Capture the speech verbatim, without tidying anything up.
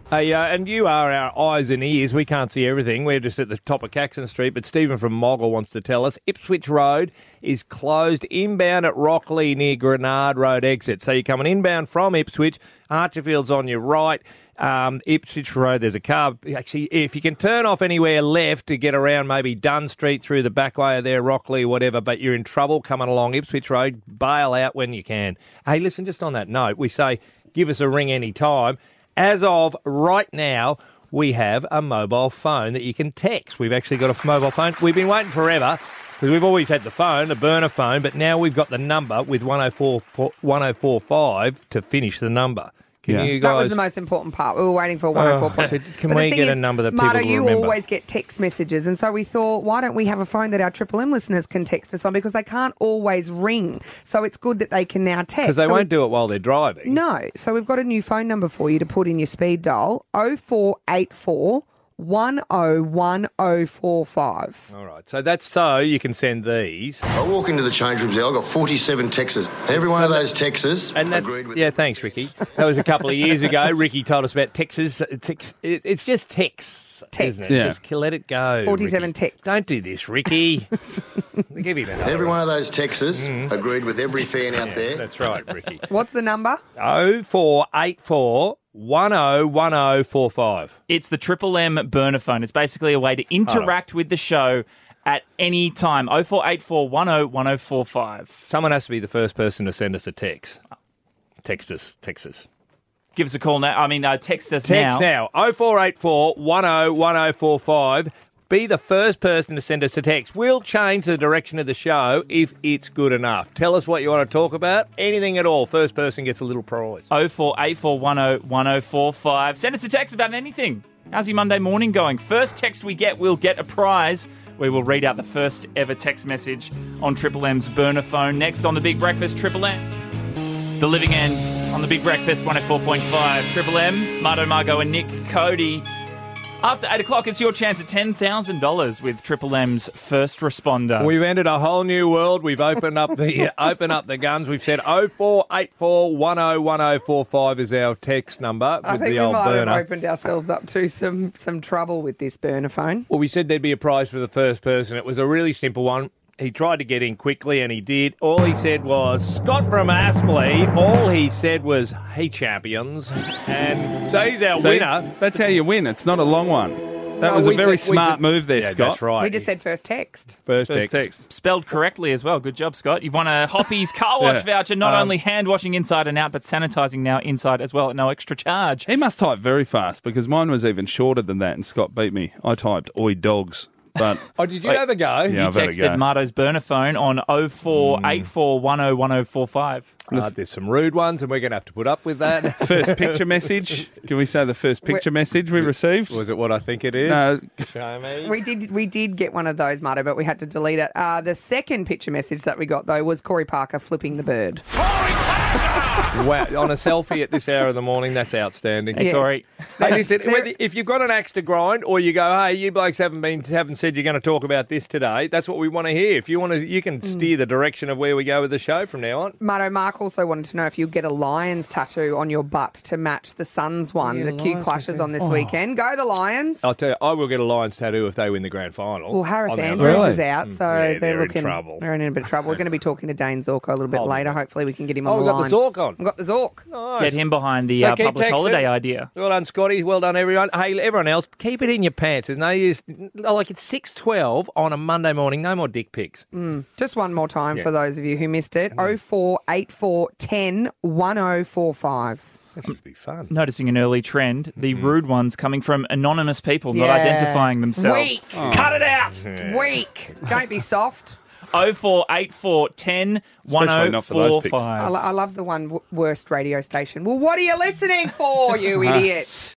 Hey, uh, and you are our eyes and ears. We can't see everything. We're just at the top of Caxton Street. But Stephen from Moggill wants to tell us Ipswich Road is closed inbound at Rockley near Grenard Road exit. So you're coming inbound from Ipswich. Archerfield's on your right. Um, Ipswich Road, there's a car. Actually, if you can turn off anywhere left to get around maybe Dunn Street through the back way of there, Rockley, whatever, but you're in trouble coming along Ipswich Road, bail out when you can. Hey, listen, just on that note, we say give us a ring any time. As of right now, we have a mobile phone that you can text. We've actually got a mobile phone. We've been waiting forever because we've always had the phone, the burner phone, but now we've got the number with one oh four five to finish the number. Can Yeah. you guys... That was the most important part. We were waiting for one oh four. Oh, can we get a number that people Marto, will you remember? always get text messages, and so we thought, why don't we have a phone that our Triple M listeners can text us on, because they can't always ring. So it's good that they can now text. Because they so won't we... do it while they're driving. No. So we've got a new phone number for you to put in your speed dial, oh four eight four, one oh one oh four five. All right. So that's so you can send these. I walk into the change rooms there, I've got forty-seven texts. Every one of those texts And that, agreed with... yeah, thanks, Ricky. That was a couple of years ago. Ricky told us about Texas. Tex, it, it's just texts, Text. isn't it? Yeah. Just let it go. forty-seven Ricky. texts. Don't do this, Ricky. Give him another. Every one of those texts agreed with every fan out Yeah, there. that's right, Ricky. What's the number? oh four eight four, one oh one oh four five. It's the Triple M burner phone. It's basically a way to interact with the show at any time. oh four eight four, one oh one oh four five. Someone has to be the first person to send us a text. Text us. Text us. Give us a call now. I mean, uh, text us Text now. now. oh four eight four, one oh one oh four five. Be the first person to send us a text. We'll change the direction of the show if it's good enough. Tell us what you want to talk about. Anything at all. First person gets a little prize. oh four eight four, one oh one oh four five. Send us a text about anything. How's your Monday morning going? First text we get, we'll get a prize. We will read out the first ever text message on Triple M's burner phone. Next on The Big Breakfast, Triple M. The Living End on The Big Breakfast, one oh four point five. Triple M, Marto, Margo and Nick Cody. After eight o'clock, it's your chance at ten thousand dollars with Triple M's first responder. We've entered a whole new world. We've opened up the open up the guns. We've said oh four eight four, one oh one oh four five is our text number I with think the we old might burner. have opened ourselves up to some, some trouble with this burner phone. Well, we said there'd be a prize for the first person. It was a really simple one. He tried to get in quickly, and he did. All he said was, Scott from Aspley. All he said was, hey, champions. And so he's our See, winner. That's how you win. It's not a long one. That No, was a we very said- we smart said- move there, Yeah, Scott. that's right. We just said first text. First, First text. text. Spelled correctly as well. Good job, Scott. You've won a Hoppy's car wash Yeah. voucher. Not Um, only hand washing inside and out, but sanitising now inside as well at no extra charge. He must type very fast because mine was even shorter than that, and Scott beat me. I typed "oi dogs," but Oh, did you Wait. have a go? Yeah, You I've had a texted go. Marto's burner phone on oh four eight four, one oh one oh four five. Uh, there's some rude ones, and we're going to have to put up with that. first picture message. Can we say the first picture message we received? Was it what I think it is? No, Show me. We did we did get one of those, Marto, but we had to delete it. Uh, the second picture message that we got, though, was Corey Parker flipping the bird. Wow, on a selfie at this hour of the morning, that's outstanding. Yes. Corey. Hey, listen, There- whether- if you've got an axe to grind, or you go, hey, you blokes haven't been haven't said you're going to talk about this today, that's what we want to hear. If you want to, you can steer the direction of where we go with the show from now on. Marto, Mark also wanted to know if you'd get a Lions tattoo on your butt to match the Suns one. Yeah, the Q Lions clashes on this weekend. Go the Lions. I'll tell you, I will get a Lions tattoo if they win the grand final. Well, Harris On the Andrews outside. is out, so Yeah, they're, they're in looking. trouble. They're in a bit of trouble. We're going to be talking to Dane Zorko a little bit Oh, later. yeah. Hopefully, we can get him Oh, on we've the got line. the Zork on. We've got the Zork. Nice. Get him behind the So uh, keep public texting. holiday idea. Well done, Scotty. Well done, everyone. Hey, everyone else, keep it in your pants. There's no use. Like, it's six twelve on a Monday morning. No more dick pics. Just one more time Yeah. for those of you who missed it. oh four eight four, ten, one oh four five. This would be fun. Noticing an early trend, the rude ones coming from anonymous people not Yeah. identifying themselves. Weak. Cut it out! Weak. Don't be soft. oh four eight four, ten, one Especially oh not for those four pics. I, five. lo- I love the one w- worst radio station. Well, what are you listening for, you idiot?